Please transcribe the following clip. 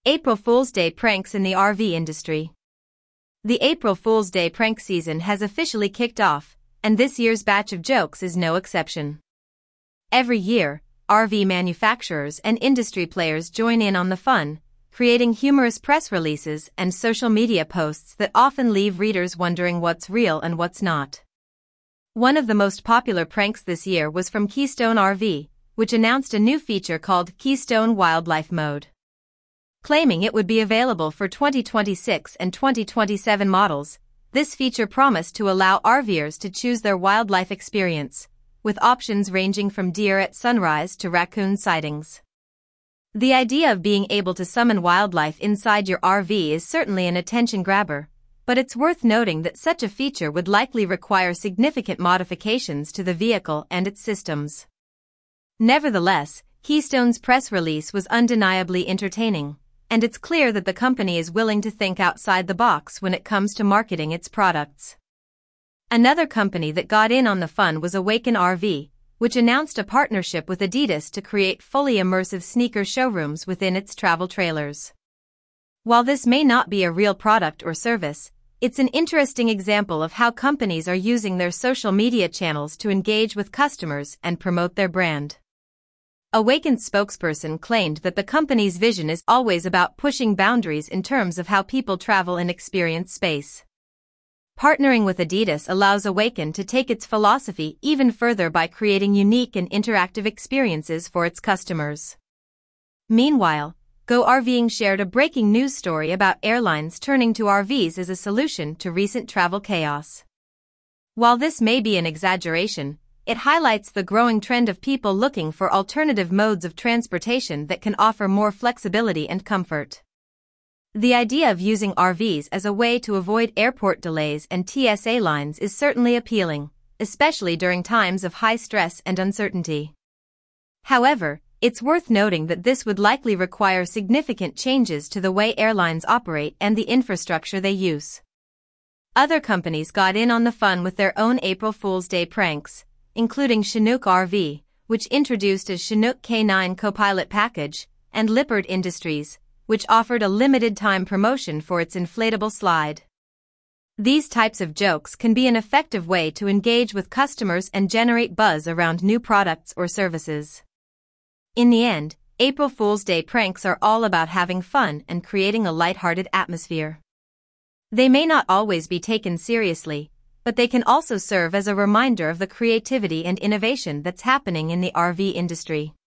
April Fool's Day pranks in the RV industry. The April Fool's Day prank season has officially kicked off, and this year's batch of jokes is no exception. Every year, RV manufacturers and industry players join in on the fun, creating humorous press releases and social media posts that often leave readers wondering what's real and what's not. One of the most popular pranks this year was from Keystone RV, which announced a new feature called Keystone Wildlife Mode. Claiming it would be available for 2026 and 2027 models, this feature promised to allow RVers to choose their wildlife experience, with options ranging from deer at sunrise to raccoon sightings. The idea of being able to summon wildlife inside your RV is certainly an attention grabber, but it's worth noting that such a feature would likely require significant modifications to the vehicle and its systems. Nevertheless, Keystone's press release was undeniably entertaining, and it's clear that the company is willing to think outside the box when it comes to marketing its products. Another company that got in on the fun was Awaken RV, which announced a partnership with Adidas to create fully immersive sneaker showrooms within its travel trailers. While this may not be a real product or service, it's an interesting example of how companies are using their social media channels to engage with customers and promote their brand. Awaken's spokesperson claimed that the company's vision is always about pushing boundaries in terms of how people travel and experience space. Partnering with Adidas allows Awaken to take its philosophy even further by creating unique and interactive experiences for its customers. Meanwhile, Go RVing shared a breaking news story about airlines turning to RVs as a solution to recent travel chaos. While this may be an exaggeration, it highlights the growing trend of people looking for alternative modes of transportation that can offer more flexibility and comfort. The idea of using RVs as a way to avoid airport delays and TSA lines is certainly appealing, especially during times of high stress and uncertainty. However, it's worth noting that this would likely require significant changes to the way airlines operate and the infrastructure they use. Other companies got in on the fun with their own April Fool's Day pranks, including Chinook RV, which introduced a Chinook K9 Copilot package, and Lippert Industries, which offered a limited-time promotion for its inflatable slide. These types of jokes can be an effective way to engage with customers and generate buzz around new products or services. In the end, April Fool's Day pranks are all about having fun and creating a lighthearted atmosphere. They may not always be taken seriously, but they can also serve as a reminder of the creativity and innovation that's happening in the RV industry.